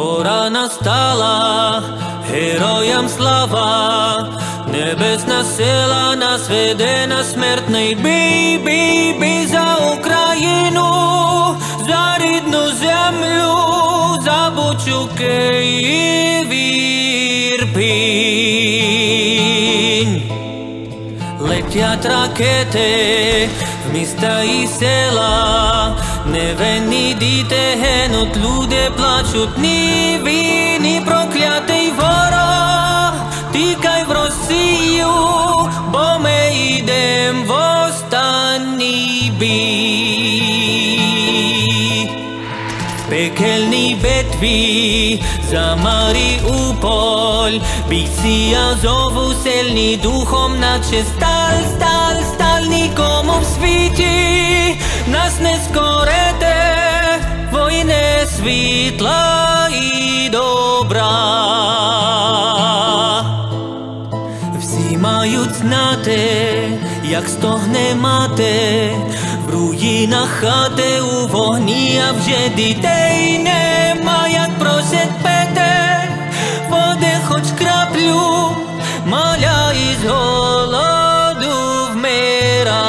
Пора настала, героям слава, небесна сила нас веде на смертний бій, бій, бій за Україну, за рідну землю, за Бучу, Київ і Ірпінь. Летять ракети в міста і села, невинні діти гинуть, люди плачуть, ні він, ні проклятий ворог, тікай в Росію, бо ми йдем в останній бій. В пекельній битві за Маріуполь бійці Азову сильні духом, наче сталь, сталь, сталь, нікому в світі нас не скорете, війни світла і добра. Всі мають знати, як стогне мати, в руїнах хати у вогні, а вже дітей нема, як просять пити води хоч краплю, маля із голоду вмира.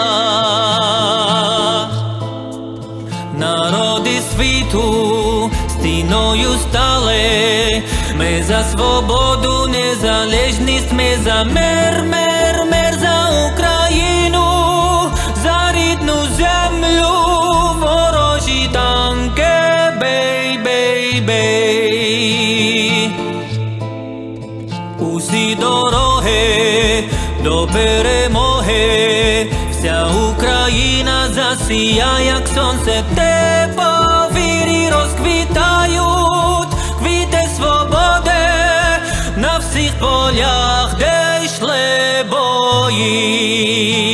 Народи світу стіною стали, ми за свободу, незалежність, ми за мир, мир, мир, за Україну, за рідну землю, ворожі танки, бей, бей, бей. Усі дороги до перемоги, вся Україна засіяє, як сонце, те по вірі розквітають квіти свободи на всіх полях, де йшли бої.